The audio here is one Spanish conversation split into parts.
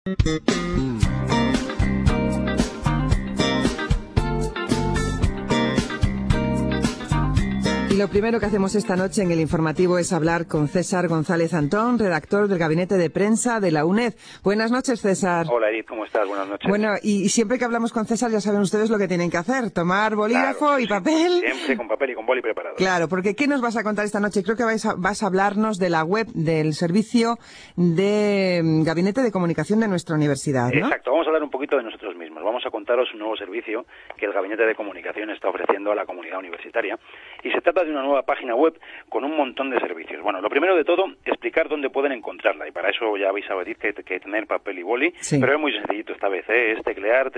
Y lo primero que hacemos esta noche en el informativo es hablar con César González Antón, redactor del Gabinete de Prensa de la UNED. Buenas noches, César. Hola, Edith, ¿cómo estás? Buenas noches. Bueno, y siempre que hablamos con César ya saben ustedes lo que tienen que hacer, tomar bolígrafo y papel. Siempre con papel y con boli preparado. Claro, porque ¿qué nos vas a contar esta noche? Creo que vas a hablarnos de la web del servicio de Gabinete de Comunicación de nuestra universidad, ¿no? Exacto, vamos a hablar un poquito de nosotros mismos. Vamos a contaros un nuevo servicio que el Gabinete de Comunicación está ofreciendo a la comunidad universitaria. Y se trata de una nueva página web con un montón de servicios. Bueno, lo primero de todo, explicar dónde pueden encontrarla. Y para eso ya habéis sabido que hay que tener papel y boli. Sí. Pero es muy sencillito esta vez, ¿eh? Es teclear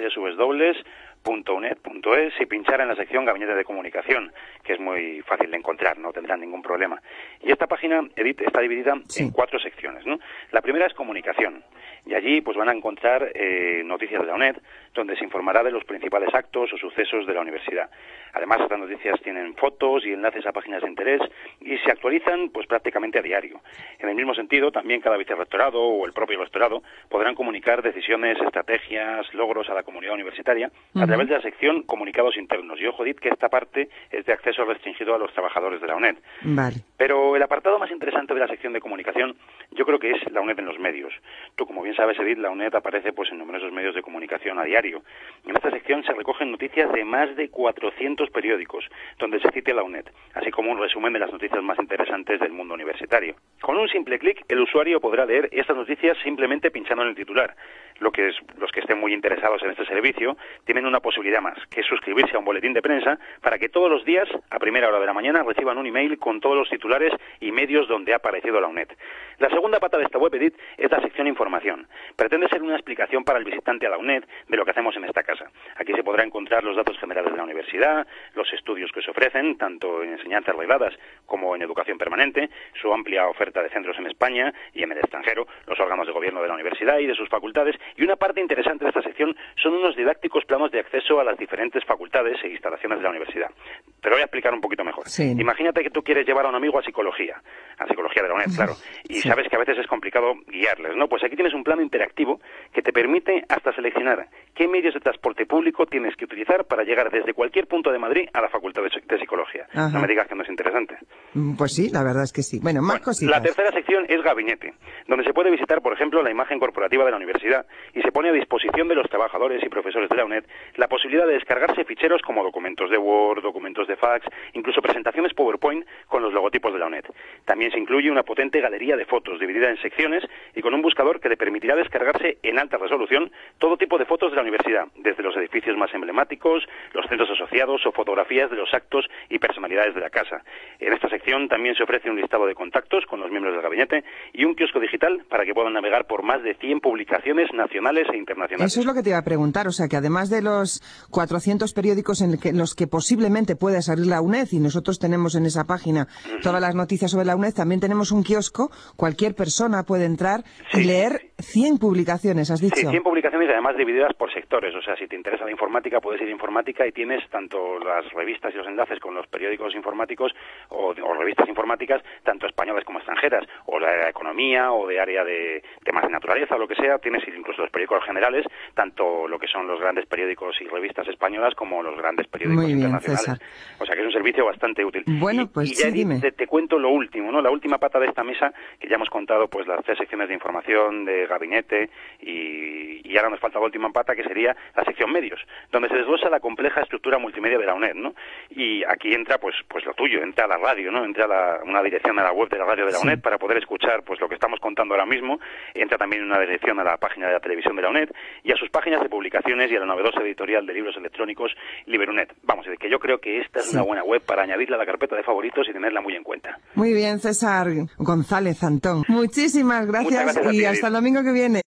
www.uned.es y pinchar en la sección Gabinete de Comunicación, que es muy fácil de encontrar, no tendrán ningún problema. Y esta página, Edith, está dividida en 4 secciones, ¿no? La primera es comunicación. Y allí pues van a encontrar noticias de la UNED, donde se informará de los principales actos o sucesos de la universidad. Además, estas noticias tienen fotos y enlaces a páginas de interés y se actualizan pues prácticamente a diario. En el mismo sentido, también cada vicerrectorado o el propio rectorado podrán comunicar decisiones, estrategias, logros a la comunidad universitaria a través de la sección comunicados internos. Y ojo, Edith, que esta parte es de acceso restringido a los trabajadores de la UNED. Vale. Pero el apartado más interesante de la sección de comunicación yo creo que es la UNED en los medios. Tú, como bien sabes, Edith, la UNED aparece pues en numerosos medios de comunicación a diario. En esta sección se recogen noticias de más de 400 periódicos donde se cite la UNED, así como un resumen de las noticias más interesantes del mundo universitario. Con un simple clic, el usuario podrá leer estas noticias simplemente pinchando en el titular. Los que estén muy interesados en este servicio tienen una posibilidad más, que es suscribirse a un boletín de prensa para que todos los días, a primera hora de la mañana, reciban un email con todos los titulares y medios donde ha aparecido la UNED. La segunda pata de esta web, Edith, es la sección información. Pretende ser una explicación para el visitante a la UNED de lo que hacemos en esta casa. Aquí se podrá encontrar los datos generales de la universidad, los estudios que se ofrecen, tanto en enseñanzas regladas como en educación permanente, su amplia oferta de centros en España y en el extranjero, los órganos de gobierno de la universidad y de sus facultades, y una parte interesante de esta sección son unos didácticos planos de acceso a las diferentes facultades e instalaciones de la universidad. Te lo voy a explicar un poquito mejor. Sí. Imagínate que tú quieres llevar a un amigo a psicología de la UNED, claro, y sabes que a veces es complicado guiarles, ¿no? Pues aquí tienes un plano interactivo que te permite hasta seleccionar qué medios de transporte público tienes que utilizar para llegar desde cualquier punto de Madrid a la Facultad de Psicología. Ajá. No me digas que no es interesante. Pues sí, la verdad es que sí. Bueno, más cositas. La tercera sección es Gabinete, donde se puede visitar, por ejemplo, la imagen corporativa de la universidad y se pone a disposición de los trabajadores y profesores de la UNED la posibilidad de descargarse ficheros como documentos de Word, documentos de fax, incluso presentaciones PowerPoint con los logotipos de la UNED. También se incluye una potente galería de fotos dividida en secciones y con un buscador que le permitirá descargarse en alta resolución todo tipo de fotos de la universidad, desde los edificios más emblemáticos, los centros asociados o fotografías de los actos y personalidades de la casa. En esta sección también se ofrece un listado de contactos con los miembros del gabinete y un kiosco digital para que puedan navegar por más de 100 publicaciones nacionales e internacionales. Eso es lo que te iba a preguntar, o sea que además de los 400 periódicos en los que posiblemente pueda salir la UNED, y nosotros tenemos en esa página todas las noticias sobre la UNED, también tenemos un kiosco, cualquier persona puede entrar y leer 100 publicaciones, has dicho. Sí, 100 publicaciones además divididas por sectores, o sea, si te interesa la informática puedes ir a informática y tienes tanto las revistas y los enlaces con los periódicos informáticos o revistas informáticas, tanto españolas como extranjeras, o la economía o de área de temas de naturaleza o lo que sea, tienes incluso los periódicos generales, tanto lo que son los grandes periódicos y revistas españolas como los grandes periódicos internacionales. César. O sea que es un servicio bastante útil. Bueno, pues y ya sí, dime. Te cuento lo último, ¿no? La última pata de esta mesa, que ya hemos contado pues las 3 secciones de información, de gabinete y ahora nos falta la última pata, que sería la sección medios, donde se desglosa la compleja estructura multimedia de la UNED, ¿no? Y aquí entra pues lo tuyo, entra la radio, ¿no? Entra una dirección a la web de la radio de la UNED para poder escuchar pues lo que estamos contando ahora mismo, entra también una dirección a la página de la televisión de la UNED y a sus páginas de publicaciones y a la novedosa editorial de libros electrónicos Liberunet. Vamos, es que yo creo que esta es una buena web para añadirla a la carpeta de favoritos y tenerla muy en cuenta. Muy bien, César González Antón. Muchísimas gracias y hasta el domingo que viene.